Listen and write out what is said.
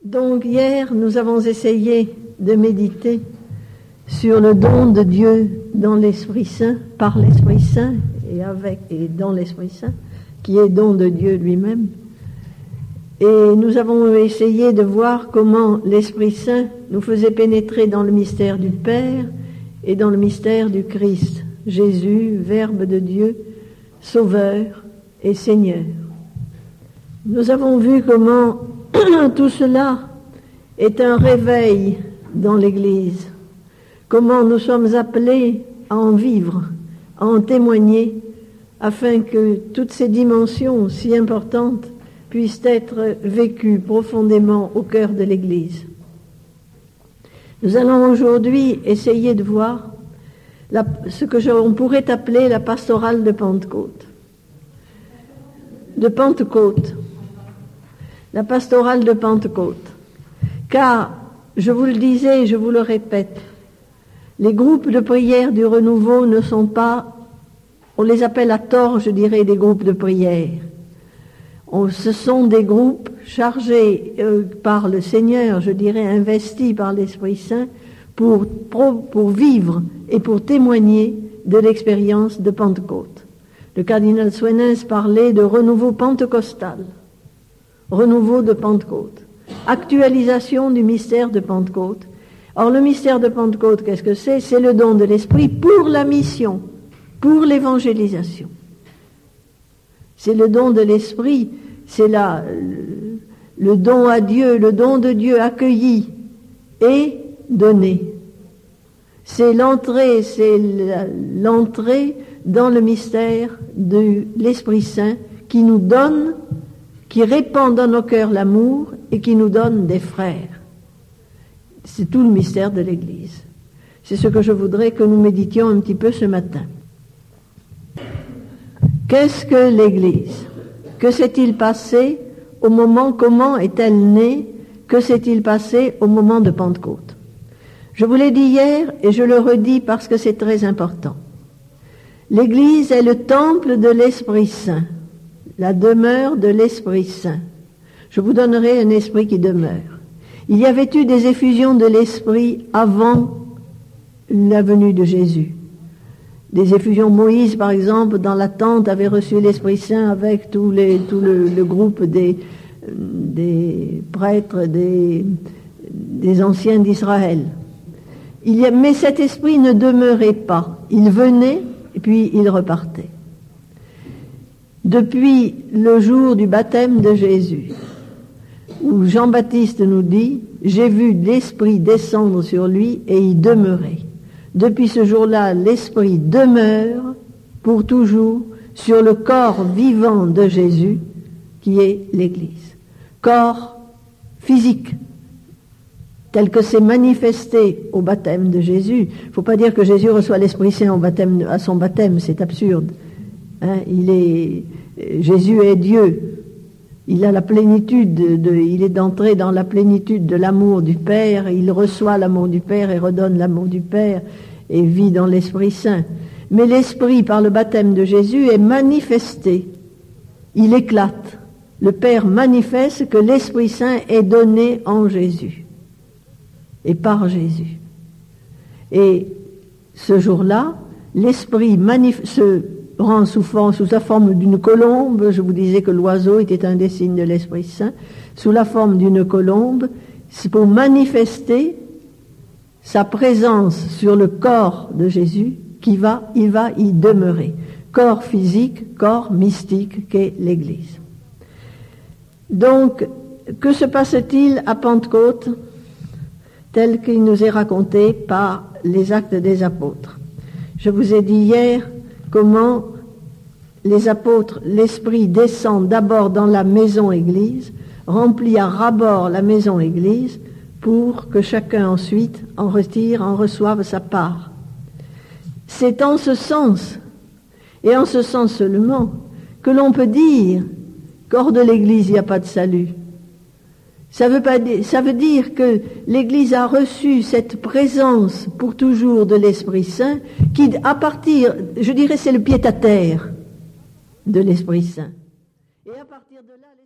Donc hier, nous avons essayé de méditer sur le don de Dieu dans l'Esprit Saint, par l'Esprit Saint et dans l'Esprit Saint, qui est don de Dieu lui-même. Et nous avons essayé de voir comment l'Esprit Saint nous faisait pénétrer dans le mystère du Père et dans le mystère du Christ, Jésus, Verbe de Dieu, Sauveur et Seigneur. Nous avons vu comment tout cela est un réveil dans l'Église, comment nous sommes appelés à en vivre, à en témoigner, afin que toutes ces dimensions si importantes puissent être vécues profondément au cœur de l'Église. Nous allons aujourd'hui essayer de voir ce que on pourrait appeler la pastorale de Pentecôte. La pastorale de Pentecôte. Car, je vous le disais et je vous le répète, les groupes de prière du renouveau ne sont pas, on les appelle à tort, je dirais, des groupes de prière. Ce sont des groupes chargés par le Seigneur, je dirais, investis par l'Esprit Saint pour vivre et pour témoigner de l'expérience de Pentecôte. Le cardinal Sweynens parlait de renouveau pentecostal, renouveau de Pentecôte, actualisation du mystère de Pentecôte. Or, le mystère de Pentecôte, qu'est-ce que c'est? C'est le don de l'Esprit pour la mission, pour l'évangélisation. C'est le don de l'Esprit, c'est le don à Dieu, le don de Dieu accueilli et donné. C'est l'entrée dans le mystère de l'Esprit Saint qui nous donne, qui répand dans nos cœurs l'amour et qui nous donne des frères. C'est tout le mystère de l'Église. C'est ce que je voudrais que nous méditions un petit peu ce matin. Qu'est-ce que l'Église? Que s'est-il passé au moment, comment est-elle née? Que s'est-il passé au moment de Pentecôte? Je vous l'ai dit hier et je le redis parce que c'est très important. L'Église est le temple de l'Esprit Saint, la demeure de l'Esprit Saint. Je vous donnerai un esprit qui demeure. Il y avait eu des effusions de l'Esprit avant la venue de Jésus. Des effusions, Moïse, par exemple, dans la tente, avait reçu l'Esprit Saint avec tout le groupe des prêtres, des anciens d'Israël. Mais cet esprit ne demeurait pas. Il venait et puis il repartait. Depuis le jour du baptême de Jésus, où Jean-Baptiste nous dit « J'ai vu l'Esprit descendre sur lui et y demeurer ». Depuis ce jour-là, l'Esprit demeure pour toujours sur le corps vivant de Jésus, qui est l'Église. Corps physique, tel que c'est manifesté au baptême de Jésus. Il ne faut pas dire que Jésus reçoit l'Esprit Saint à son baptême, c'est absurde. Jésus est Dieu. Il a la plénitude, il est entré dans la plénitude de l'amour du Père, il reçoit l'amour du Père et redonne l'amour du Père et vit dans l'Esprit Saint. Mais l'Esprit, par le baptême de Jésus, est manifesté. Il éclate. Le Père manifeste que l'Esprit Saint est donné en Jésus et par Jésus. Et ce jour-là, l'Esprit se rend sous la forme d'une colombe. Je vous disais que l'oiseau était un des signes de l'Esprit Saint. Sous la forme d'une colombe, c'est pour manifester sa présence sur le corps de Jésus il va y demeurer. Corps physique, corps mystique qu'est l'Église. Donc, que se passe-t-il à Pentecôte tel qu'il nous est raconté par les Actes des Apôtres? Je vous ai dit hier comment les apôtres, l'Esprit descend d'abord dans la maison Église, remplit à ras-bord la maison Église, pour que chacun ensuite en reçoive sa part. C'est en ce sens, et en ce sens seulement, que l'on peut dire qu'hors de l'Église il n'y a pas de salut. Ça veut dire que l'Église a reçu cette présence pour toujours de l'Esprit Saint qui, à partir, je dirais, c'est le pied-à-terre de l'Esprit Saint. Et à partir de là,